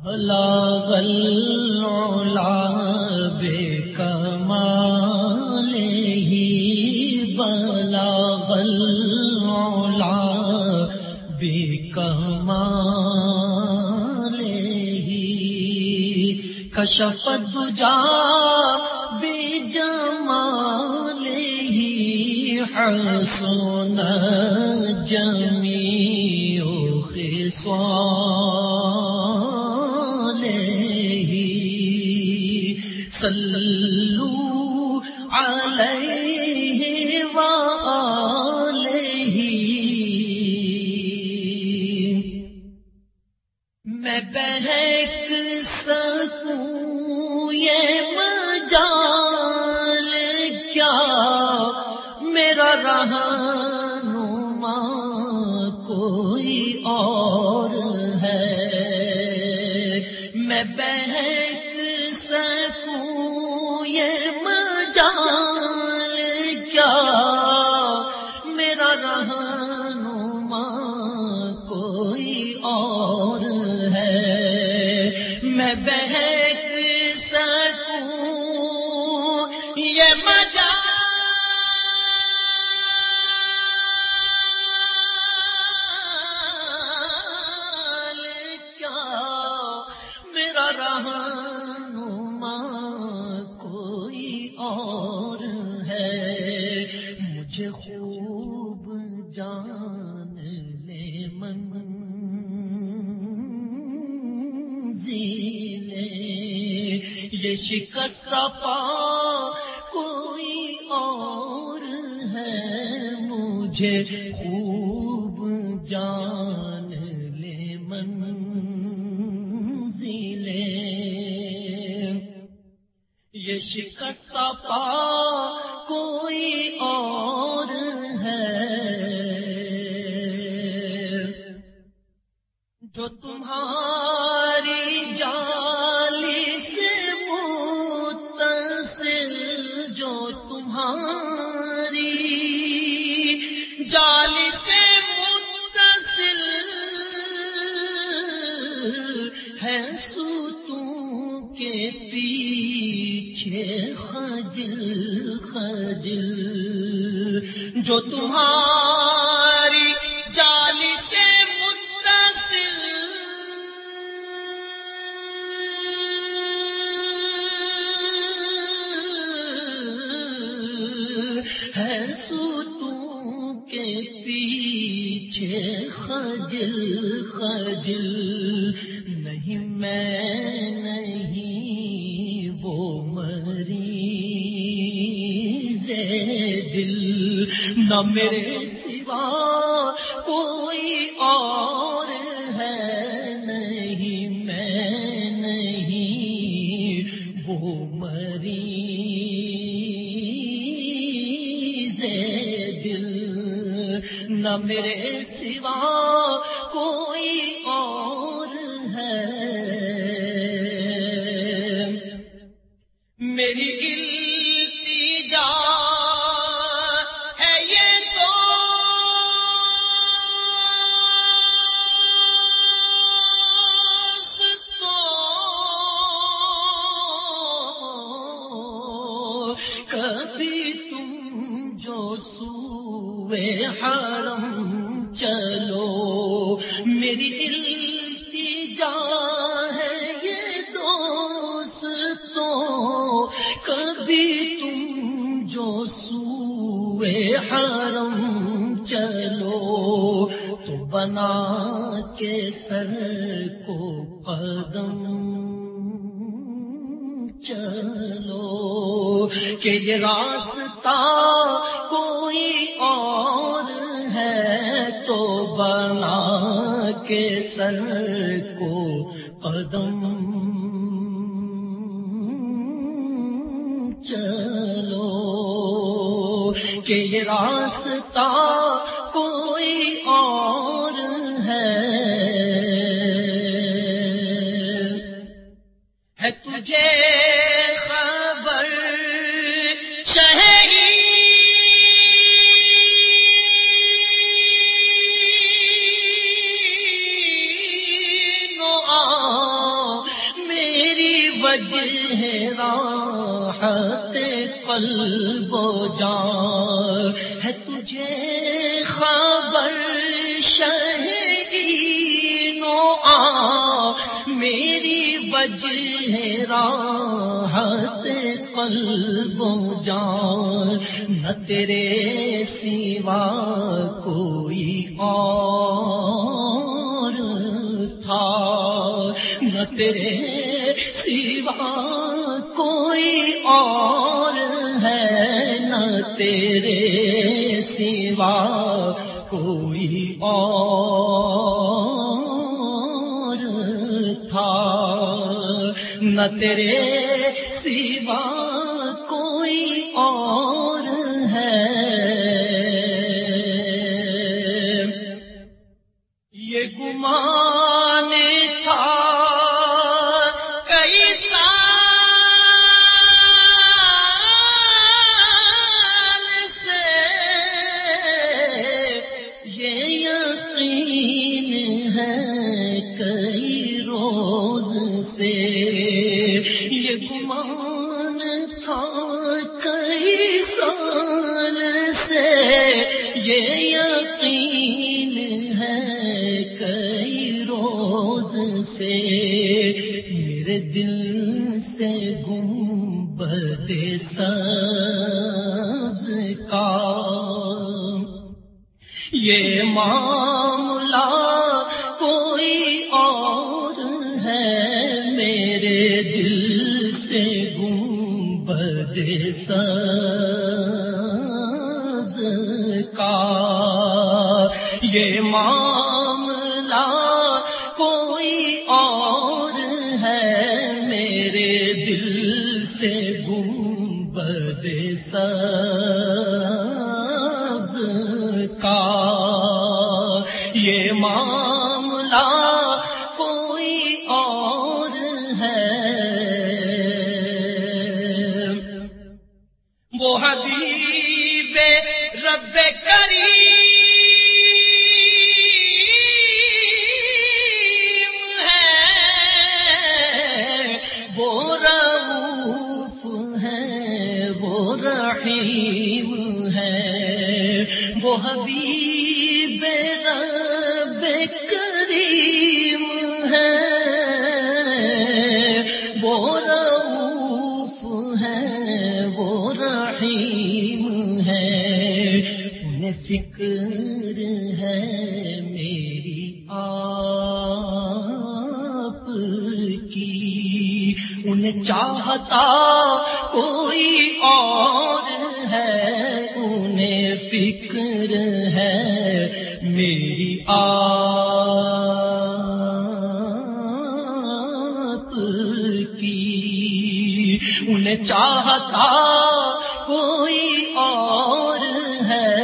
بلغ العلا بکمالہ بلغ العلا بکمالہ کشف الدجا بجمالہ حسن جمیع خصالہ صلوا علیہ وآلہ میں بہک سکوں یہ مجال کیا میرا رہنما کوئی اور ہے میں بہک سکوں یہ مجال کیا میرا رہنما کوئی اور ہے میں بہک سکوں یہ مجال رہنما کوئی اور ہے مجھے خوب جان لے منزل یہ شکستہ پا کوئی اور ہے مجھے خوب جان لے یہ شکستہ پا کوئی اور ہے جو تمہاری جالی سے متصل جو تمہاری جالی سے متصل ہے ستون کے پیچھے خجل خجل جو تمہاری جالی سے متصل ہے ستون کے پیچھے خجل خجل نہیں میں نہیں وہ مریض دل نہ میرے سوا کوئی اور ہے نہیں میں نہیں وہ مریض دل نہ میرے سوا کوئی اور ہے میری التجا ہے یہ دوستو کبھی تم جو سوئے حرم چلو میری التجا ہے یہ دوستو کبھی تم جو سوئے حرم چلو تو بنا کے سر کو قدم چلو کہ یہ راستہ کوئی اور ہے تو بنا کے سر کو قدم چلو کہ یہ راستہ کوئی اور ہے تجھے خبر شہری نو وجہ راحت قلب و جان ہے تجھے خبر شہین و میری وجہ راحت قلب و جان نہ تیرے سوا کوئی اور تھا، نہ تیرے سوا کوئی اور ہے، نہ تیرے سوا کوئی اور تھا، نہ تیرے سوا کوئی اور ہے۔ یہ گمان تھا کئی سال سے، یہ یقین ہے کئی روز سے، یہ گمان تھا کئی سال سے، یہ یقین ہے کئی روز سے، میرے دل سے گنبد سبز کا یہ معاملہ کوئی اور ہے، میرے دل سے گنبد سبز کا یہ معاملہ کوئی اور ہے، میرے دل سے گنبد سبز کا یہ معاملہ کوئی اور ہے۔ وہ حبیب رب کریم ہے، وہ رؤوف ہے، وہ رحیم ہے، وہ حبیب رب کریم ہے، وہ رؤوف ہے، وہ رحیم ہے، انہیں فکر ہے میری آپ کی، انہیں چاہتا کوئی اور ہے، انہیں فکر ہے میری آپ کی، انہیں چاہتا کوئی اور ہے۔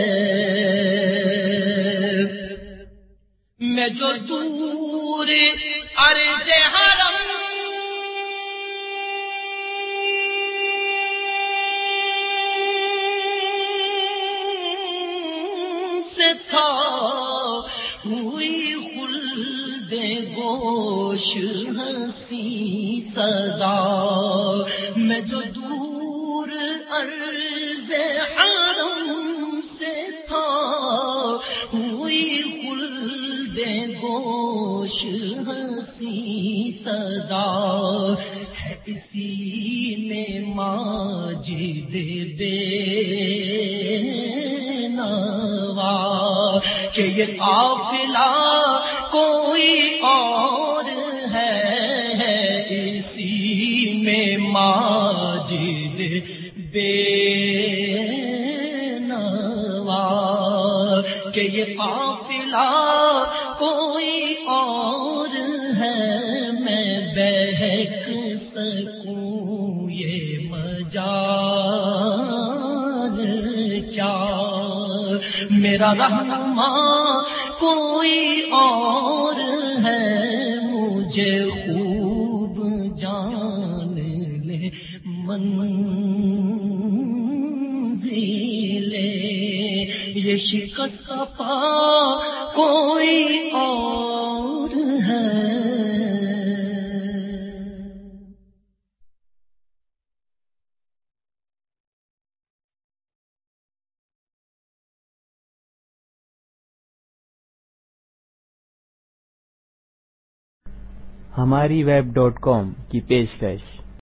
میں جو دور عرض حرم سے تھا، ہوئی خلد گوش ہنسی صدا، میں جو دور عرض حرم سے تھا، ہوئی خلد گوش ہنسی صدا، ہے اسی میں ماجد بے نوا کہ یہ قافلہ کوئی اور ہے، اسی میں ماجد بے نوا کہ یہ قافلہ کوئی اور ہے، میں بہک سکوں یہ مجال کیا، میرا رہنما کوئی اور ہے، مجھے خوب جان لے منزل یہ شکست پا کوئی اور ہے۔ ہماری ویب .com کی پیشکش